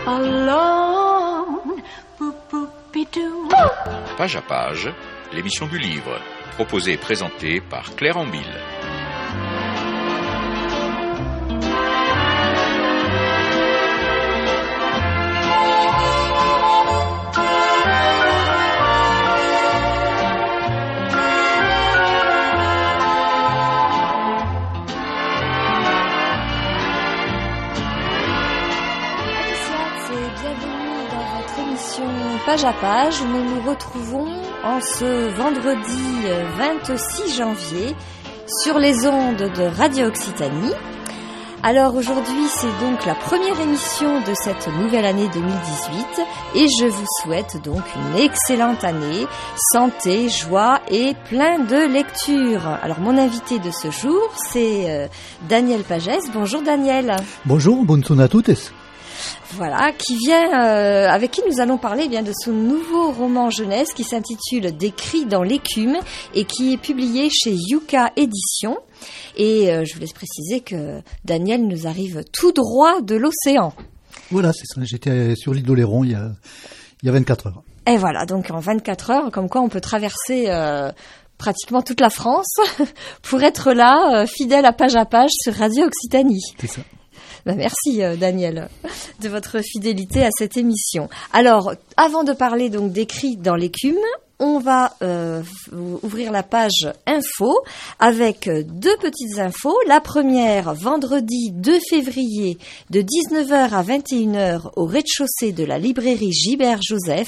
alone. Boop-boop-be-doo. Page à page, l'émission du livre, proposée et présentée par Claire Ambille. Page à page, nous nous retrouvons en ce vendredi 26 janvier sur les ondes de Radio Occitanie. Alors aujourd'hui, c'est donc la première émission de cette nouvelle année 2018 et je vous souhaite donc une excellente année, santé, joie et plein de lectures. Alors mon invité de ce jour, c'est Daniel Pagès. Bonjour Daniel. Bonjour, buongiorno a tutti. Voilà, qui vient, avec qui nous allons parler bien de son nouveau roman jeunesse qui s'intitule Des cris dans l'écume et qui est publié chez Yuka Éditions. Et je vous laisse préciser que Daniel nous arrive tout droit de l'océan. Voilà, c'est ça. J'étais sur l'île d'Oléron il y a 24 heures. Et voilà, donc en 24 heures, comme quoi on peut traverser pratiquement toute la France pour être là, fidèle à page sur Radio Occitanie. C'est ça. Ben merci Daniel de votre fidélité à cette émission. Alors, avant de parler donc des cris dans l'écume, on va ouvrir la page info avec deux petites infos. La première, vendredi 2 février de 19h à 21h au rez-de-chaussée de la librairie Gibert-Joseph,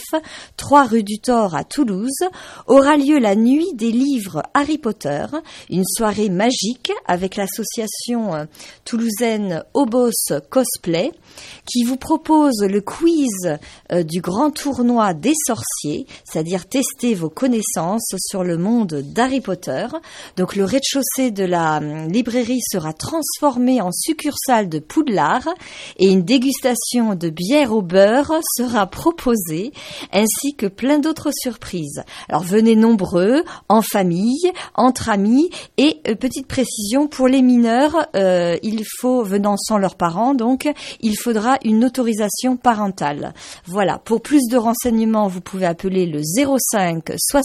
3 rue du Thor à Toulouse, aura lieu la nuit des livres Harry Potter, une soirée magique avec l'association toulousaine Obos Cosplay qui vous propose le quiz du grand tournoi des sorciers, c'est-à-dire tester vos connaissances sur le monde d'Harry Potter. Donc le rez-de-chaussée de la librairie sera transformé en succursale de Poudlard et une dégustation de bière au beurre sera proposée, ainsi que plein d'autres surprises. Alors venez nombreux, en famille, entre amis et petite précision pour les mineurs, il faut, venant sans leurs parents, donc il faudra une autorisation parentale. Voilà, pour plus de renseignements, vous pouvez appeler le 05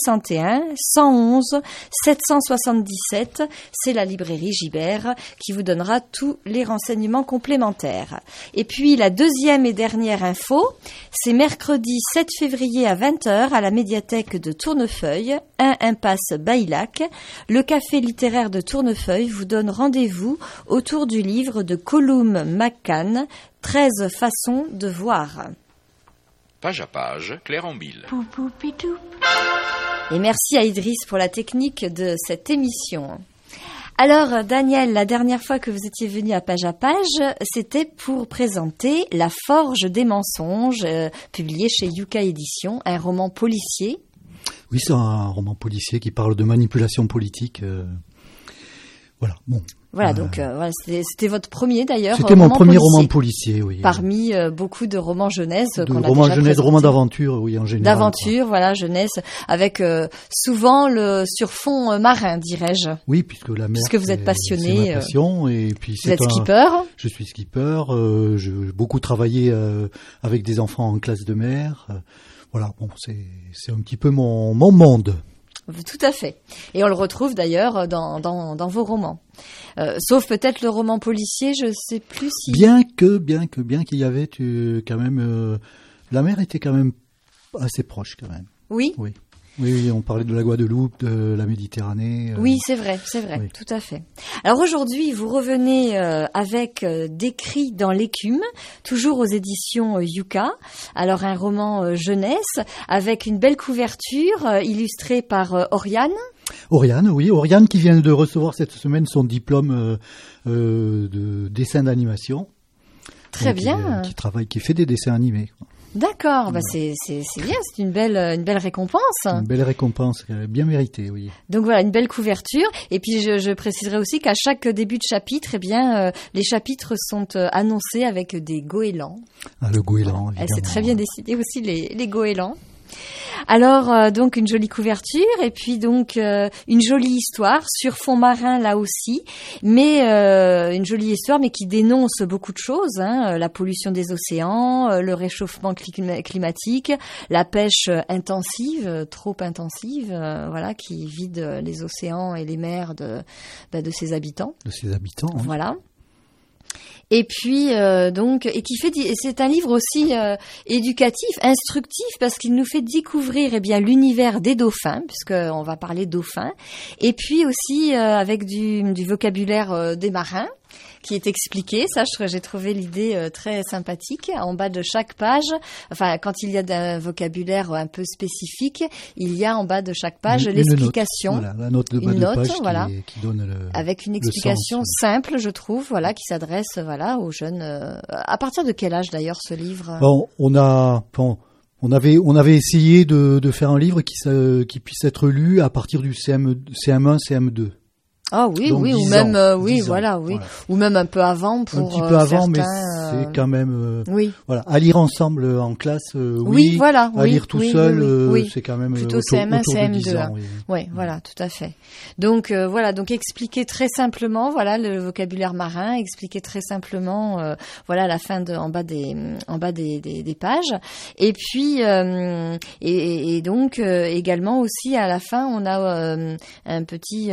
61 111 777. C'est la librairie Gibert qui vous donnera tous les renseignements complémentaires. Et puis la deuxième et dernière info, c'est mercredi 7 février à 20h à la médiathèque de Tournefeuille, 1 impasse Baillac. Le café littéraire de Tournefeuille vous donne rendez-vous autour du livre de Colum McCann, 13 façons de voir. Page à page, Claire Ambille. Et merci à Idriss pour la technique de cette émission. Alors Daniel, la dernière fois que vous étiez venu à page, c'était pour présenter La Forge des mensonges, publié chez Yuka Éditions, un roman policier. Oui, c'est un roman policier qui parle de manipulation politique. Voilà, bon. Voilà, donc voilà, c'était votre premier d'ailleurs. C'était mon premier roman policier, oui. Parmi beaucoup de romans jeunesse qu'on a déjà présentés. Romans d'aventure, oui, en général. D'aventure, voilà, jeunesse, avec souvent le surfond marin, dirais-je. Oui, puisque la mer. Puisque vous êtes passionné. C'est ma passion, et puis vous êtes skipper. Je suis skipper. J'ai beaucoup travaillé avec des enfants en classe de mer. Voilà, bon, c'est un petit peu mon monde. Tout à fait. Et on le retrouve d'ailleurs dans vos romans. Sauf peut-être le roman policier, je sais plus si... Bien qu'il y avait quand même... la mer était quand même assez proche quand même. Oui. Oui, on parlait de la Guadeloupe, de la Méditerranée. Oui, c'est vrai, oui. Tout à fait. Alors aujourd'hui, vous revenez avec Des cris dans l'écume, toujours aux éditions Yuka. Alors un roman jeunesse avec une belle couverture illustrée par Oriane. Oriane qui vient de recevoir cette semaine son diplôme de dessin d'animation. Très bien. Qui fait des dessins animés. D'accord, bah c'est bien, c'est une belle récompense. Une belle récompense, bien méritée, oui. Donc voilà, une belle couverture. Et puis je préciserai aussi qu'à chaque début de chapitre, les chapitres sont annoncés avec des goélands. Ah, le goéland, évidemment. C'est très bien décidé aussi les goélands. Alors donc une jolie couverture et puis donc une jolie histoire sur fond marin là aussi, mais une jolie histoire mais qui dénonce beaucoup de choses, hein, la pollution des océans, le réchauffement climatique, la pêche intensive, trop intensive, voilà, qui vide les océans et les mers de ses habitants. De ses habitants. Oui. Voilà. Et puis donc et qui fait c'est un livre aussi éducatif, instructif parce qu'il nous fait découvrir l'univers des dauphins puisque on va parler dauphins et puis aussi avec du vocabulaire des marins qui est expliqué. Ça, j'ai trouvé l'idée très sympathique. En bas de chaque page, enfin, quand il y a un vocabulaire un peu spécifique, il y a en bas de chaque page l'explication. Voilà, la note de bas de page voilà, qui donne avec une explication simple, je trouve, voilà, qui s'adresse, voilà, aux jeunes. À partir de quel âge d'ailleurs ce livre? Bon, on avait essayé de faire un livre qui puisse être lu à partir du CM1, CM2. Ah oui, donc oui, ou même, oui, voilà, oui, ou même un peu avant pour un petit peu avant, certains, mais c'est quand même, oui, voilà, à lire ensemble en classe, oui, voilà, à lire tout seul, oui. C'est quand même plutôt autour CM1, de CM2, 10 ans, oui. Ouais, voilà, tout à fait. Donc voilà, donc expliquer très simplement, voilà, le vocabulaire marin, expliquer très simplement, voilà, la fin en bas des pages, et puis et donc également aussi à la fin, on a un petit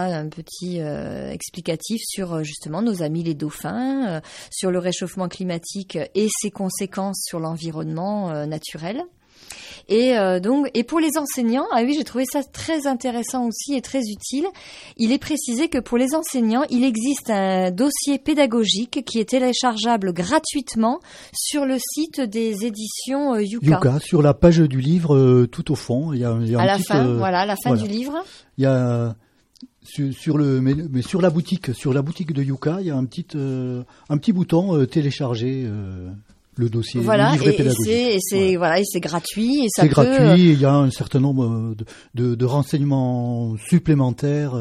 explicatif sur justement nos amis les dauphins, sur le réchauffement climatique et ses conséquences sur l'environnement naturel. Et donc, et pour les enseignants, ah oui, j'ai trouvé ça très intéressant aussi et très utile. Il est précisé que pour les enseignants, il existe un dossier pédagogique qui est téléchargeable gratuitement sur le site des éditions Yuka. Yuka, sur la page du livre, tout au fond, il y a à la fin, voilà, à la fin du livre. Il y a sur la boutique de Yuka, il y a un petit bouton télécharger le dossier, voilà, le livret pédagogique. Et c'est gratuit et ça c'est gratuit. Il y a un certain nombre de renseignements supplémentaires.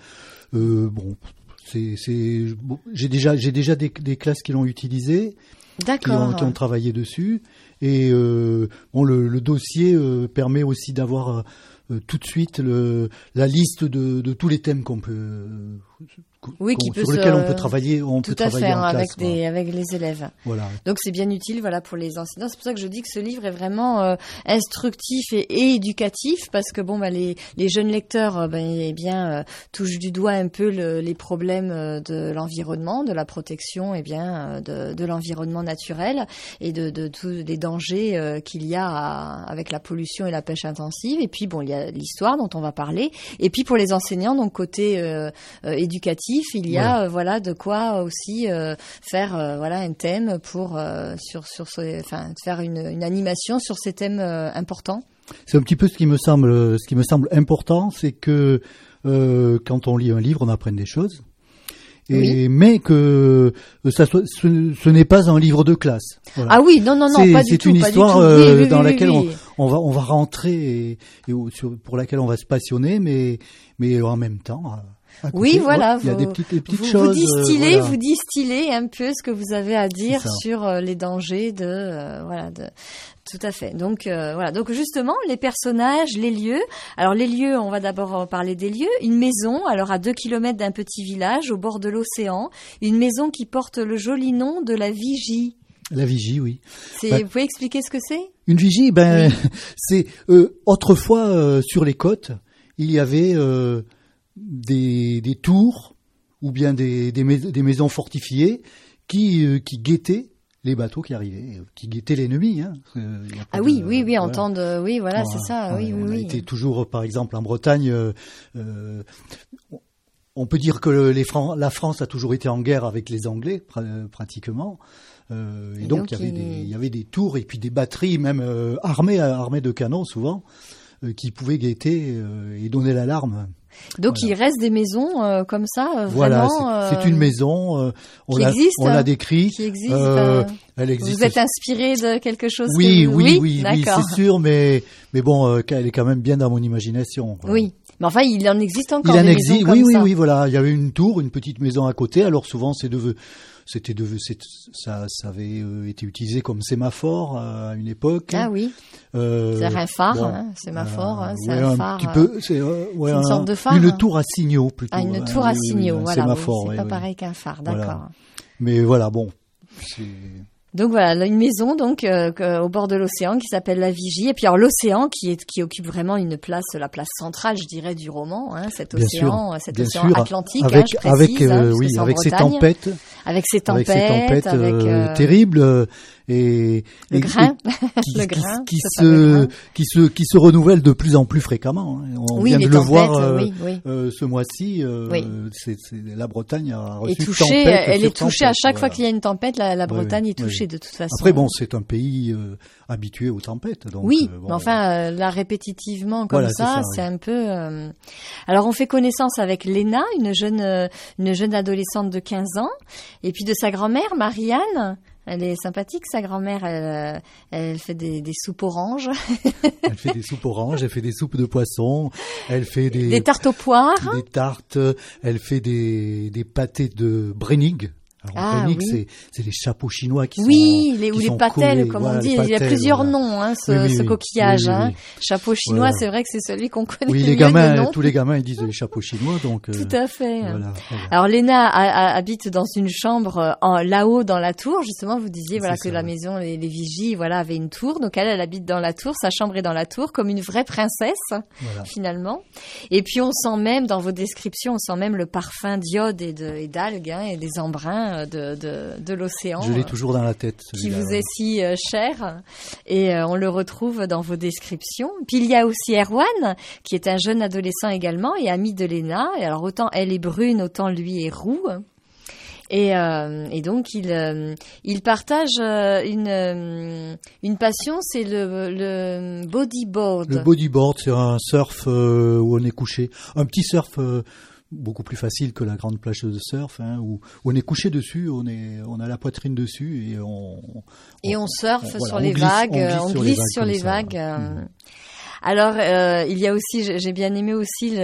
J'ai déjà des classes qui l'ont utilisé, qui ont travaillé dessus. Et le dossier permet aussi d'avoir tout de suite la liste de tous les thèmes qu'on peut sur lesquels on peut travailler en classe, avec les élèves. Voilà. Donc c'est bien utile, voilà, pour les enseignants. C'est pour ça que je dis que ce livre est vraiment instructif et éducatif parce que les jeunes lecteurs touchent du doigt un peu les problèmes de l'environnement, de la protection de l'environnement naturel et de tous les dangers qu'il y a avec la pollution et la pêche intensive. Et puis il y a l'histoire dont on va parler. Et puis pour les enseignants, donc côté éducatif, il y a de quoi aussi faire un thème pour faire une animation sur ces thèmes importants. C'est un petit peu ce qui me semble important, c'est que quand on lit un livre, on apprend des choses. Mais que ce n'est pas un livre de classe. Voilà. Ah oui, non, pas du tout. C'est une histoire dans laquelle on va rentrer et pour laquelle on va se passionner, mais en même temps. À côté, oui, voilà. Il y a des petites choses. Vous distillez un peu ce que vous avez à dire sur les dangers tout à fait. Donc Donc justement, les personnages, les lieux. Alors les lieux, on va d'abord parler des lieux. Une maison, alors à 2 kilomètres d'un petit village au bord de l'océan. Une maison qui porte le joli nom de la Vigie. La Vigie, oui. Vous pouvez expliquer ce que c'est ? Une vigie, c'est autrefois sur les côtes, il y avait des tours ou bien des maisons fortifiées qui guettaient les bateaux qui arrivaient, qui guettaient l'ennemi. Hein. Entendre, oui, voilà, c'est ça. On a été toujours, par exemple, en Bretagne. On peut dire que la France a toujours été en guerre avec les Anglais, pratiquement. Et donc il y avait des tours et puis des batteries, même armées de canons souvent, qui pouvaient guetter et donner l'alarme. Donc il reste des maisons comme ça, voilà, vraiment. C'est une maison. On l'a décrit. Qui existe. Elle existe. Vous êtes inspiré de quelque chose Oui, c'est sûr, mais bon, elle est quand même bien dans mon imagination. Oui. Mais enfin, il en existe encore. Il en existe, oui, voilà. Il y avait une tour, une petite maison à côté. Alors souvent, ça avait été utilisé comme sémaphore à une époque. Ah oui. C'est un phare, sémaphore. C'est un phare. Petit peu, c'est une sorte de phare. Une tour à signaux plutôt. Ah, une tour à signaux, voilà. Sémaphore, c'est pas pareil qu'un phare, d'accord. Voilà. Mais voilà, bon. Donc voilà, une maison donc au bord de l'océan qui s'appelle la Vigie. Et puis alors l'océan qui occupe vraiment une place, la place centrale, je dirais, du roman. Cet océan Atlantique, avec ses tempêtes. Avec ses tempêtes, terribles qui se renouvellent de plus en plus fréquemment. On vient de le voir ce mois-ci. La Bretagne a reçu une tempête. Elle est touchée à chaque fois qu'il y a une tempête. La Bretagne est touchée de toute façon. Après bon, c'est un pays habitué aux tempêtes. Donc, mais enfin là répétitivement comme ça, c'est un peu. Alors on fait connaissance avec Léna, une jeune adolescente de 15 ans, et puis de sa grand-mère Marianne. Elle est sympathique, sa grand-mère. Elle fait des soupes oranges. Elle fait des soupes oranges, elle fait des soupes de poisson, elle fait des tartes aux poires. Des tartes, elle fait des pâtés de Brennig. Alors, Brennig, c'est les chapeaux chinois qui sont ou les patelles, comme on dit. Il y a plusieurs noms, ce coquillage. Oui. Chapeau chinois, c'est vrai que c'est celui qu'on connaît le mieux. Tous les gamins, ils disent les chapeaux chinois, donc. Tout à fait. Voilà. Alors, Léna habite dans une chambre là-haut dans la tour. Justement, vous disiez que la maison, les Vigies, avait une tour. Donc, elle habite dans la tour. Sa chambre est dans la tour, comme une vraie princesse, finalement. Et puis, on sent même, dans vos descriptions, le parfum d'iode et d'algues, et des embruns de l'océan. Je l'ai toujours dans la tête. Qui vous est si cher. Et on le retrouve dans vos descriptions. Puis il y a aussi Erwan, qui est un jeune adolescent également et ami de Léna. Et alors autant elle est brune, autant lui est roux. Et donc il partage une passion, c'est le bodyboard. Le bodyboard, c'est un surf où on est couché. Un petit surf beaucoup plus facile que la grande plage de surf, où on est couché dessus, on a la poitrine dessus et on surfe sur les vagues, on glisse sur les vagues. Alors, il y a aussi, j'ai bien aimé aussi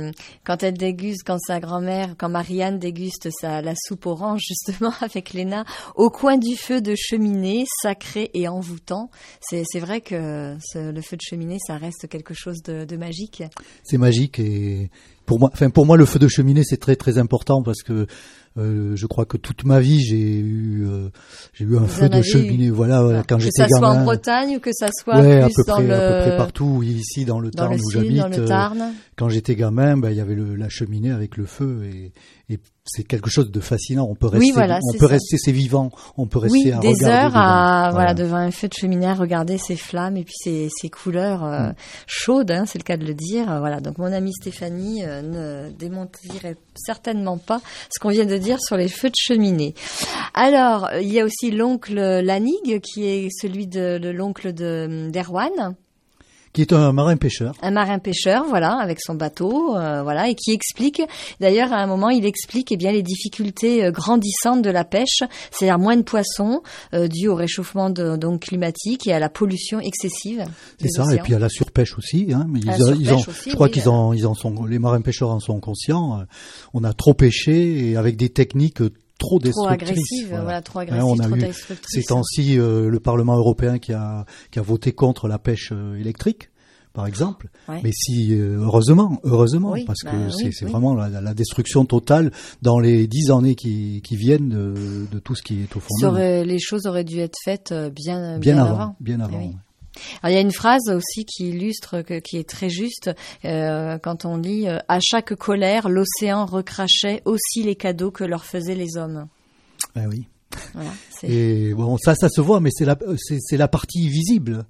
quand sa grand-mère, quand Marianne déguste la soupe orange, justement, avec Léna, au coin du feu de cheminée, sacré et envoûtant. C'est vrai que le feu de cheminée, ça reste quelque chose de magique. C'est magique et pour moi, le feu de cheminée, c'est très, très important parce que je crois que toute ma vie, j'ai eu un feu de cheminée. Voilà, quand j'étais gamin. Que ça soit en Bretagne ou que ça soit plus à peu près partout, ici dans le Tarn où j'habite. Dans le Tarn. Quand j'étais gamin, il y avait la cheminée avec le feu et c'est quelque chose de fascinant. On peut rester, c'est vivant. On peut rester à des heures devant un feu de cheminée, à regarder ces flammes et puis ces couleurs chaudes, c'est le cas de le dire. Voilà. Donc mon amie Stéphanie ne démentirait certainement pas ce qu'on vient de dire sur les feux de cheminée. Alors, il y a aussi l'oncle Lanig, qui est celui de l'oncle d'Erwan. Qui est un marin-pêcheur. Un marin-pêcheur, avec son bateau, et qui explique, d'ailleurs, à un moment, il explique, les difficultés grandissantes de la pêche, c'est-à-dire moins de poissons, dû au réchauffement climatique et à la pollution excessive. C'est ça, et puis à la surpêche aussi, Mais je crois les marins-pêcheurs en sont conscients. On a trop pêché et avec des techniques trop destructrices. Trop agressives, trop destructrices. Ces temps-ci, le Parlement européen qui a voté contre la pêche électrique, par exemple. Ouais. Mais heureusement, parce que c'est vraiment la destruction totale dans les 10 années qui viennent de tout ce qui est au fond. Les choses auraient dû être faites bien avant. Bien avant. Oui. Alors, il y a une phrase aussi qui illustre, qui est très juste, quand on lit « À chaque colère, l'océan recrachait aussi les cadeaux que leur faisaient les hommes ». Ah oui. Voilà, et bon, ça se voit, mais c'est la partie visible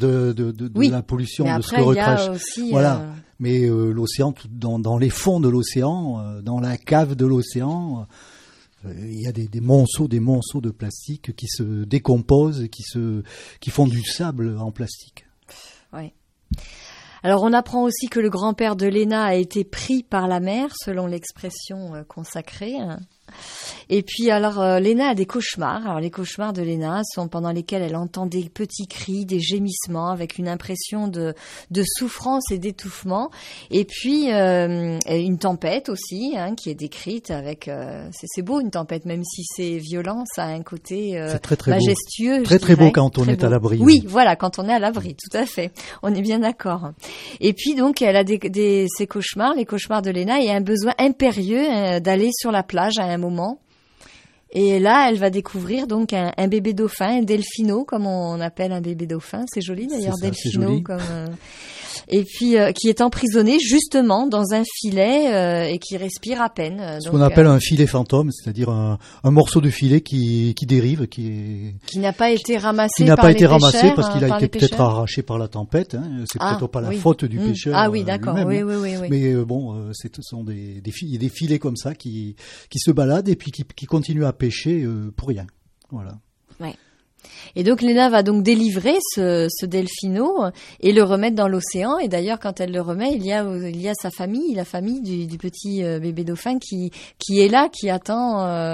de la pollution, mais de ce que recrache. Aussi, mais l'océan, dans les fonds de l'océan, dans la cave de l'océan, il y a des monceaux de plastique qui se décomposent et qui font du sable en plastique. Oui. Alors on apprend aussi que le grand-père de Léna a été pris par la mer, selon l'expression consacrée. Et puis alors Léna a des cauchemars. Alors les cauchemars de Léna sont pendant lesquels elle entend des petits cris, des gémissements avec une impression de souffrance et d'étouffement. Et puis une tempête aussi qui est décrite avec c'est beau une tempête, même si c'est violent, ça a un côté très, très majestueux. Beau. Très beau quand on est à l'abri. Oui, voilà, quand on est à l'abri, tout à fait. On est bien d'accord. Et puis donc elle a ces cauchemars, les cauchemars de Léna, et un besoin impérieux d'aller sur la plage à un moment. Et là, elle va découvrir donc un bébé dauphin, un delphino, comme on appelle un bébé dauphin. C'est joli d'ailleurs, delphino. Comme, et puis, qui est emprisonné justement dans un filet et qui respire à peine. Ce qu'on appelle un filet fantôme, c'est-à-dire un morceau de filet qui dérive, qui n'a pas été ramassé parce qu'il a été peut-être arraché par la tempête. C'est peut-être pas la faute du pêcheur. Ah oui, d'accord. Oui. Mais ce sont des filets comme ça qui se baladent et puis qui continuent à pêcher pour rien. Voilà. Ouais. Et donc Léna va donc délivrer ce delphino et le remettre dans l'océan. Et d'ailleurs, quand elle le remet, il y a sa famille, la famille du petit bébé dauphin qui est là, qui attend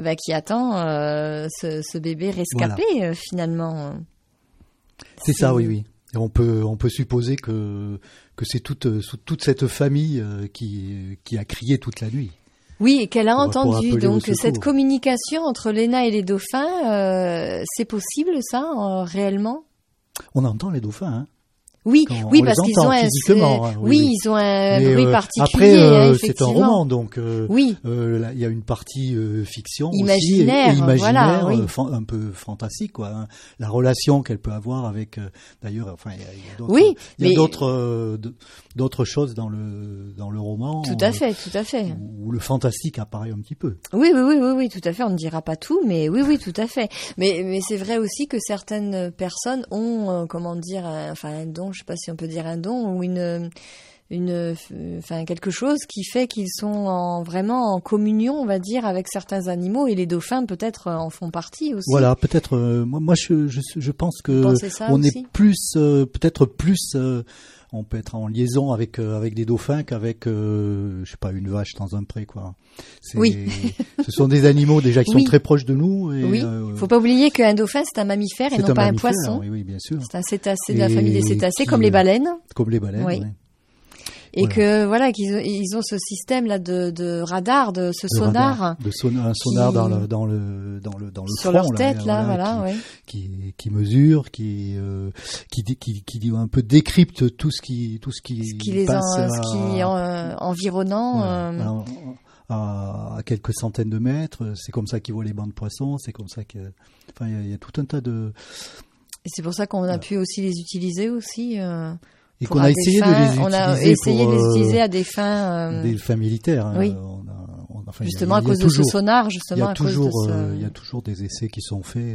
ce bébé rescapé finalement. C'est ça, oui. Et on peut supposer que c'est toute cette famille qui a crié toute la nuit. Oui, et qu'elle a entendu. Donc cette communication entre Léna et les dauphins, c'est possible ça, réellement ? On entend les dauphins, Oui, parce qu'ils ont ils ont un bruit particulier. Après, c'est un roman, donc il y a une partie fiction imaginaire, aussi, imaginaire, voilà, un peu fantastique, quoi. La relation qu'elle peut avoir avec, d'ailleurs, enfin, il y a d'autres choses dans le roman. Tout à fait. Où le fantastique apparaît un petit peu. Oui, tout à fait. On ne dira pas tout, mais oui, tout à fait. Mais c'est vrai aussi que certaines personnes ont, un don. Je sais pas si on peut dire un don ou quelque chose qui fait qu'ils sont vraiment en communion, on va dire, avec certains animaux, et les dauphins peut-être en font partie aussi. Voilà, peut-être. Moi, je pense que on est plus, peut-être plus. On peut être en liaison avec des dauphins qu'avec, je sais pas, une vache dans un pré, quoi. Ce sont des animaux déjà qui sont très proches de nous. Et, faut pas oublier qu'un dauphin c'est un mammifère et non pas un poisson. Oui, bien sûr. C'est un cétacé de la famille des cétacés, comme les baleines. Comme les baleines. Oui. Et que qu'ils ont ce système là de radar, de ce sonar, un sonar dans le sur front, leur tête là, qui mesure, qui un peu décrypte tout ce qui passe, environnant. À quelques centaines de mètres, c'est comme ça qu'ils voient les bancs de poissons, c'est comme ça que, il y a tout un tas de. Et c'est pour ça qu'on a pu aussi les utiliser aussi. Et qu'on a essayé de les utiliser à des fins militaires. Oui. Justement à cause de ce sonar, justement à cause de ce. Il y a toujours des essais qui sont faits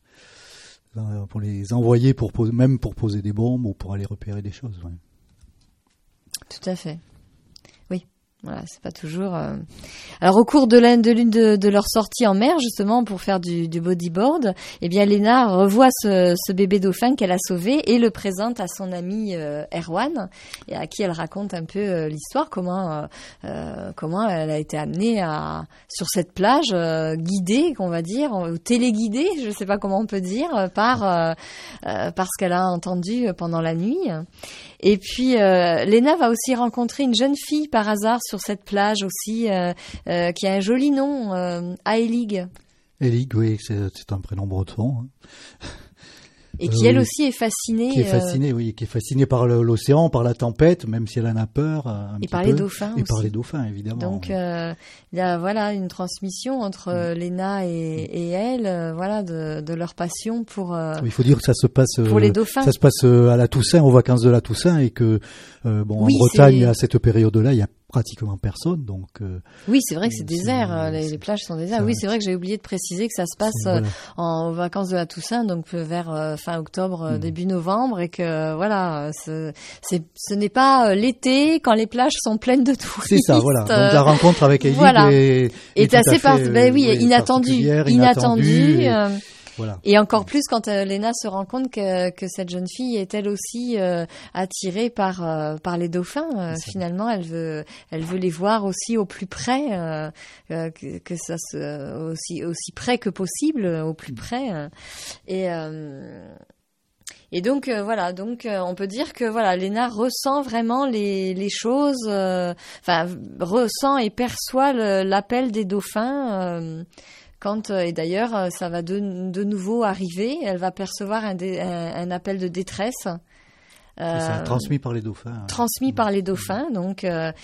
pour les envoyer même pour poser des bombes ou pour aller repérer des choses. Ouais. Tout à fait. Voilà, c'est pas toujours. Alors, au cours de l'une de leurs sorties en mer, justement, pour faire du bodyboard, eh bien, Léna revoit ce bébé dauphin qu'elle a sauvé et le présente à son ami Erwan, et à qui elle raconte un peu l'histoire, comment elle a été amenée sur cette plage guidée, qu'on va dire, ou téléguidée, je sais pas comment on peut dire, par ce qu'elle a entendu pendant la nuit. Et puis Léna va aussi rencontrer une jeune fille par hasard sur cette plage aussi, qui a un joli nom, Aelig. Aelig, oui, c'est un prénom breton. Et qui elle aussi est fascinée. Qui est fascinée par l'océan, par la tempête, même si elle en a peur. Et par les dauphins aussi. Et par les dauphins, évidemment. Donc il y a une transmission entre Léna et elle, de leur passion pour. Il faut dire que ça se passe pour les dauphins. Ça se passe à la Toussaint, aux vacances de la Toussaint, et que en Bretagne à cette période-là, il y a pratiquement personne, donc. Oui, c'est vrai que c'est désert. Les plages sont désertes. Oui, c'est vrai que j'ai oublié de préciser que ça se passe aux vacances de la Toussaint, donc vers fin octobre, début novembre, et que ce n'est pas l'été quand les plages sont pleines de touristes. C'est ça, voilà. Donc la rencontre avec Aelig est assez inattendue. Voilà. Et encore plus quand Léna se rend compte que cette jeune fille est elle aussi attirée par les dauphins. Finalement, elle veut les voir aussi au plus près, que ça aussi près que possible, au plus près. Et donc voilà, on peut dire que voilà, Léna ressent vraiment les choses, ressent et perçoit l'appel des dauphins. Et d'ailleurs, ça va de nouveau arriver. Elle va percevoir un appel de détresse. C'est transmis par les dauphins. Transmis par les dauphins, donc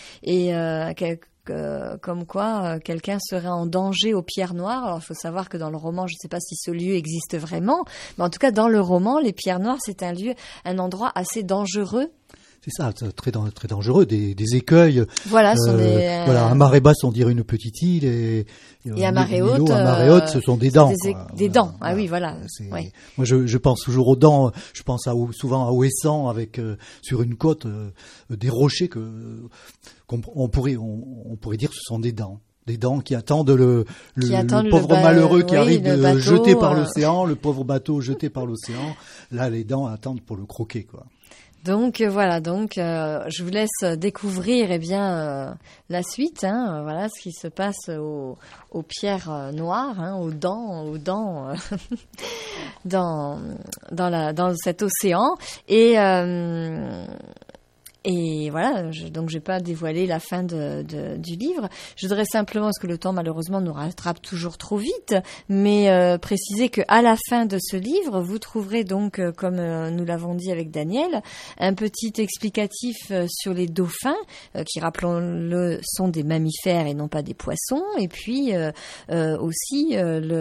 comme quoi quelqu'un serait en danger aux Pierres Noires. Alors il faut savoir que dans le roman, je ne sais pas si ce lieu existe vraiment, mais en tout cas dans le roman, les Pierres Noires, c'est un endroit assez dangereux. C'est ça, très dangereux, des écueils. Voilà, à marée basse, on dirait une petite île, et à marée haute, ce sont des dents. Des dents. Ah oui, voilà. Ouais. Moi, je pense toujours aux dents. Je pense souvent à Ouessant, avec sur une côte des rochers qu'on pourrait dire que ce sont des dents. Des dents qui attendent le pauvre malheureux qui arrive jeté par l'océan, le pauvre bateau jeté par l'océan. Là, les dents attendent pour le croquer, quoi. Donc voilà, je vous laisse découvrir la suite, voilà ce qui se passe aux Pierres Noires, aux dents dans cet océan et voilà, donc je vais pas dévoiler la fin du livre. Je voudrais simplement, parce que le temps malheureusement nous rattrape toujours trop vite, mais préciser que à la fin de ce livre, vous trouverez donc, comme nous l'avons dit avec Daniel, un petit explicatif sur les dauphins, qui, rappelons-le, sont des mammifères et non pas des poissons, et puis aussi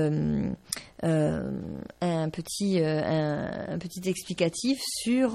un petit explicatif sur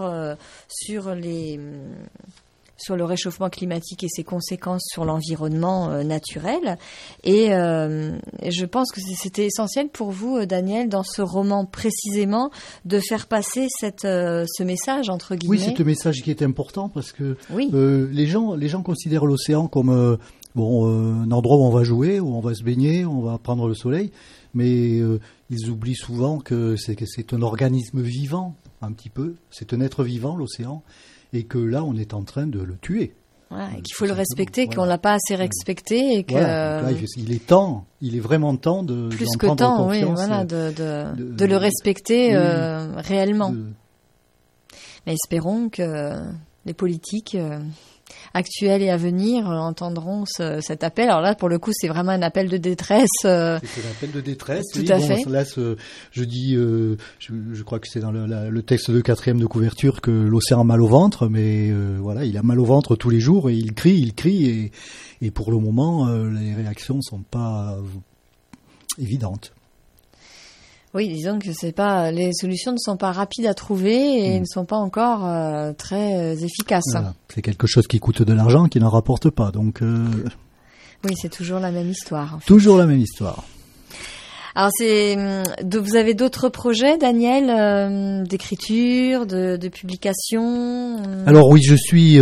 le réchauffement climatique et ses conséquences sur l'environnement naturel. Et je pense que c'était essentiel pour vous, Daniel, dans ce roman précisément, de faire passer ce message, entre guillemets. Oui, c'est un message qui est important parce que les gens considèrent l'océan comme un endroit où on va jouer, où on va se baigner, où on va prendre le soleil, mais ils oublient souvent que c'est un organisme vivant, un petit peu. C'est un être vivant, l'océan. Et que là, on est en train de le tuer. Voilà, et qu'il faut le respecter, qu'on l'a pas assez respecté. Et que... Voilà, donc là, il est vraiment temps de plus que temps, oui, voilà, de le respecter réellement. Mais espérons que les politiques actuels et à venir entendront cet appel. Alors là, pour le coup, c'est vraiment un appel de détresse. C'est un appel de détresse. Tout à fait. Là, je dis, je crois que c'est dans le texte de 4e de couverture que l'océan a mal au ventre, mais voilà, il a mal au ventre tous les jours et il crie, et pour le moment, les réactions sont pas évidentes. Oui, disons que les solutions ne sont pas rapides à trouver et ne sont pas encore très efficaces. Voilà. C'est quelque chose qui coûte de l'argent, qui n'en rapporte pas. Donc, oui, c'est toujours la même histoire. En fait. Toujours la même histoire. Alors, vous avez d'autres projets, Daniel, d'écriture, de publication Alors oui, je suis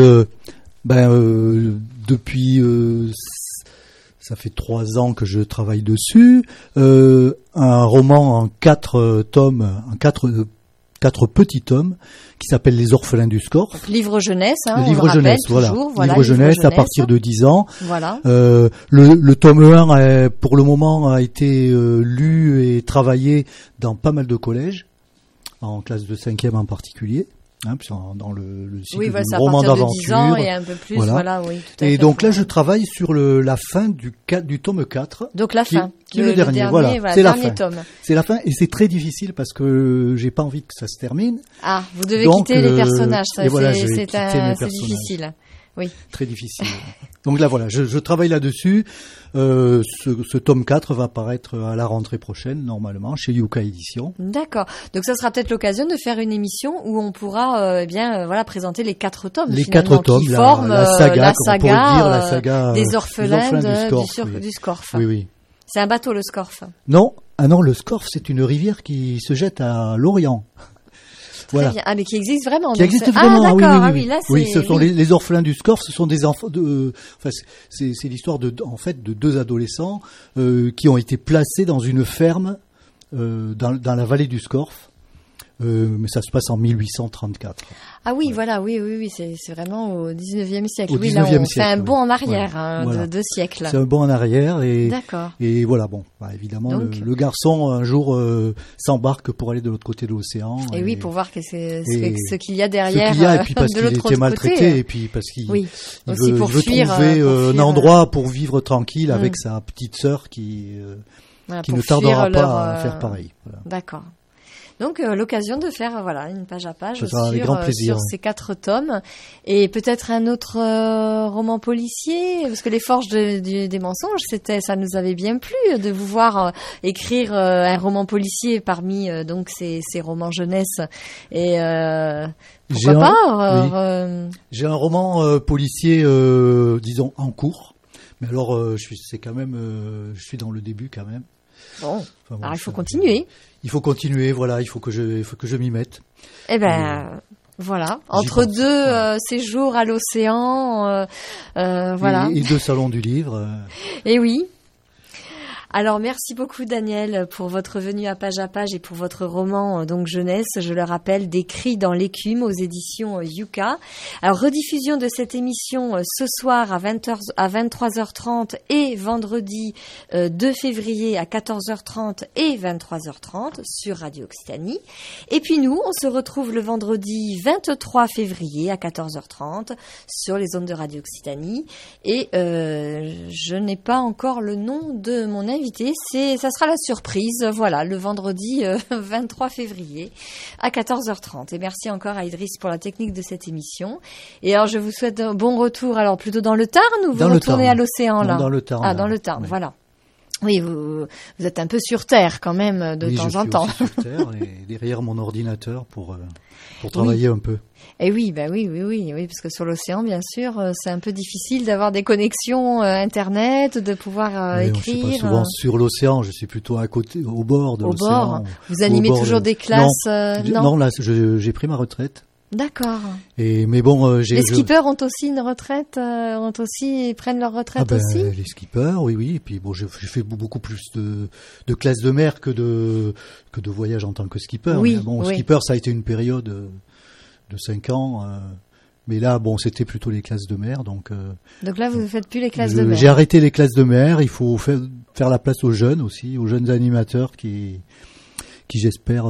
depuis... ça fait 3 ans que je travaille dessus. Un roman en 4 tomes, en 4 petits tomes, qui s'appelle Les Orphelins du Scorff. Donc, livre jeunesse, livre jeunesse, voilà. Livre jeunesse à partir de 10 ans. Voilà. Le tome 1, pour le moment, a été lu et travaillé dans pas mal de collèges, en classe de 5e en particulier. Dans le cycle du roman d'aventure. 10 ans et un peu plus, voilà oui, tout à fait. Et donc là, je travaille sur la fin du tome 4. Donc la fin. Qui est le dernier, voilà. C'est la fin. Tome. C'est la fin, et c'est très difficile parce que j'ai pas envie que ça se termine. Ah, vous devez quitter les personnages, ça, voilà, c'est difficile. Oui. Très difficile. Donc là, voilà, je travaille là-dessus. Ce tome 4 va paraître à la rentrée prochaine, normalement, chez Yuka Éditions. D'accord. Donc ça sera peut-être l'occasion de faire une émission où on pourra présenter les 4 tomes. Les 4 tomes, qui forment la saga des orphelins du Scorff. Oui, oui. C'est un bateau, le Scorff. Non, le Scorff, c'est une rivière qui se jette à l'Orient. Voilà. Ah, mais qui existe vraiment. Qui existe vraiment. Ah, d'accord. Ah, oui. Là, oui, ce sont les orphelins du Scorff. Ce sont des enfants c'est l'histoire de 2 adolescents qui ont été placés dans une ferme dans la vallée du Scorff. Mais ça se passe en 1834. Ah oui, voilà, oui, c'est vraiment au 19e siècle. Au 19e siècle, c'est un bond en arrière, voilà. De 2 siècles. C'est un bond en arrière D'accord. Et voilà, évidemment, donc, le garçon un jour s'embarque pour aller de l'autre côté de l'océan. Et oui, pour voir ce qu'il y a derrière. Et puis parce qu'il était maltraité, et puis parce qu'il veut trouver un endroit pour vivre tranquille avec sa petite sœur qui ne tardera pas à faire pareil. Voilà. D'accord. Donc l'occasion de faire une page à page sur ces 4 tomes et peut-être un autre roman policier, parce que Les Forges des mensonges, ça nous avait bien plu de vous voir écrire un roman policier parmi donc ces romans jeunesse et pourquoi pas J'ai un roman policier disons en cours, mais alors je suis dans le début quand même. Bon, alors il faut continuer. Il faut continuer, voilà, il faut que je m'y mette. Eh ben, voilà, entre 2 séjours à l'océan, voilà. Et 2 salons du livre. Et oui. Alors, merci beaucoup, Daniel, pour votre venue à page et pour votre roman, donc jeunesse, je le rappelle, Des cris dans l'écume aux éditions Yuka. Alors, rediffusion de cette émission ce soir à 23h30 et vendredi 2 février à 14h30 et 23h30 sur Radio Occitanie. Et puis nous, on se retrouve le vendredi 23 février à 14h30 sur les ondes de Radio Occitanie. Et je n'ai pas encore le nom de mon invité. Ça sera la surprise, voilà, le vendredi 23 février à 14h30. Et merci encore à Idriss pour la technique de cette émission. Et alors, je vous souhaite un bon retour, alors plutôt dans le Tarn ou vous retournez à l'océan là ? Dans le Tarn. Ah, dans le Tarn, oui. Voilà. Oui, vous êtes un peu sur terre quand même de temps en temps. Oui, je suis sur terre et derrière mon ordinateur pour travailler un peu. Et oui, parce que sur l'océan, bien sûr, c'est un peu difficile d'avoir des connexions Internet, de pouvoir écrire. Je ne suis pas souvent sur l'océan, je suis plutôt à côté, au bord de l'océan. Au bord. Vous animez toujours des classes Non, là, j'ai pris ma retraite. D'accord. Mais bon, les skippers ont aussi une retraite, prennent leur retraite aussi. Les skippers, oui. Et puis bon, j'ai fait beaucoup plus de classes de mer que de voyages en tant que skipper. Oui. Mais bon, skipper, ça a été une période de 5 ans. Mais là, bon, c'était plutôt les classes de mer, donc. Donc là, vous ne faites plus les classes de mer. J'ai arrêté les classes de mer. Il faut faire la place aux jeunes aussi, aux jeunes animateurs qui j'espère.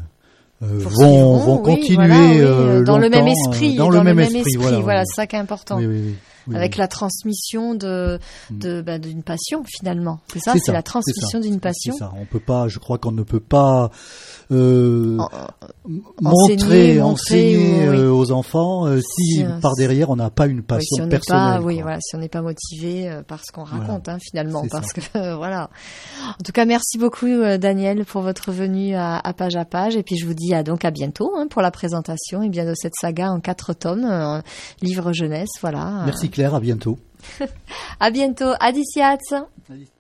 Vont continuer dans le même esprit, voilà, c'est ça qui est important. Oui, avec la transmission d'une passion finalement. C'est ça, c'est la transmission d'une passion. C'est ça. Je crois qu'on ne peut pas enseigner aux enfants si par derrière on n'a pas une passion personnelle. Si on n'est pas motivé par ce qu'on raconte finalement, parce que voilà. En tout cas, merci beaucoup Daniel pour votre venue à page, et puis je vous dis à bientôt pour la présentation et bien de cette saga en 4 tomes, livre jeunesse, voilà. Merci Claire, à bientôt. À bientôt, Adiciats.